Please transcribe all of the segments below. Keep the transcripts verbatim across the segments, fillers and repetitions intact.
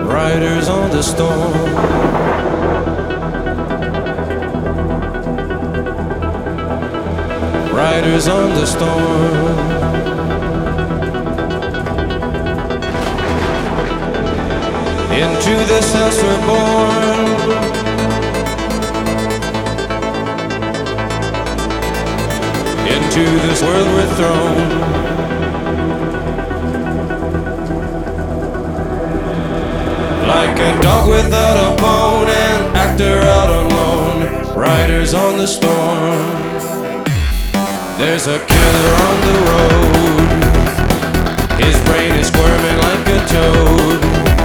Riders on the storm. Riders on the storm. Into this house we're born. Into this world we're thrown. Like a dog without a bone, an actor out on loan. Riders on the storm. There's a killer on the road. His brain is squirming like a toad.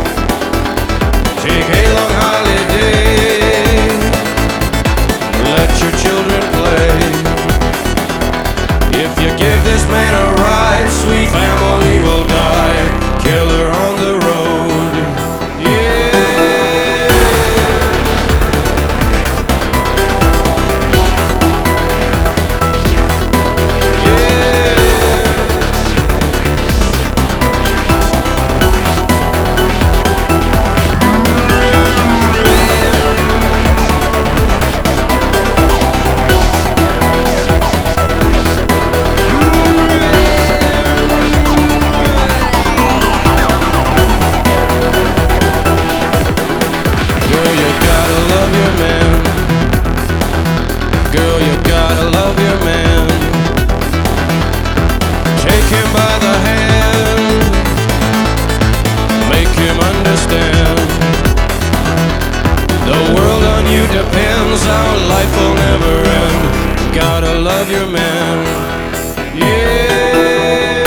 Take a long holiday. Let your children play. If you give this man a ride, sweet family will die. Killer on the road. Yeah. Depends, our life will never end. Gotta love your man. Yeah.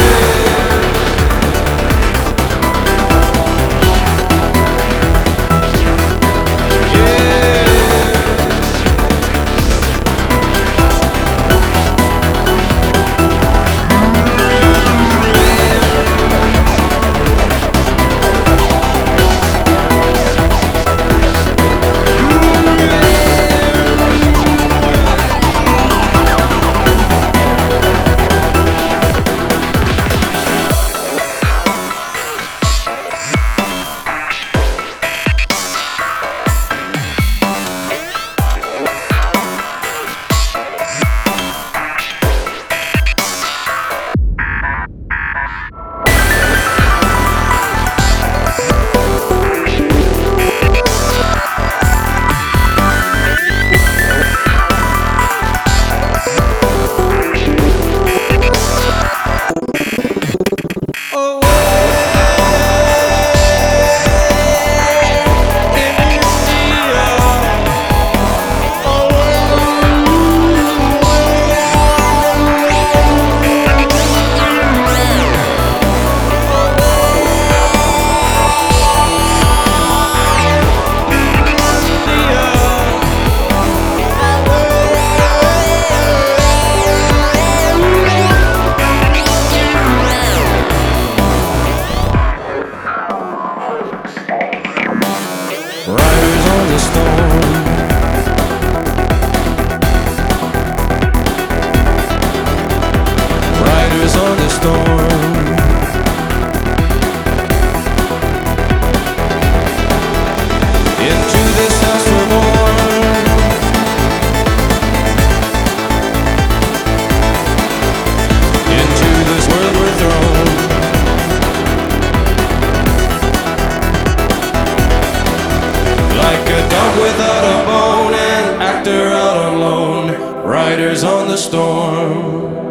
Without a bone, an actor out alone. Riders on the storm.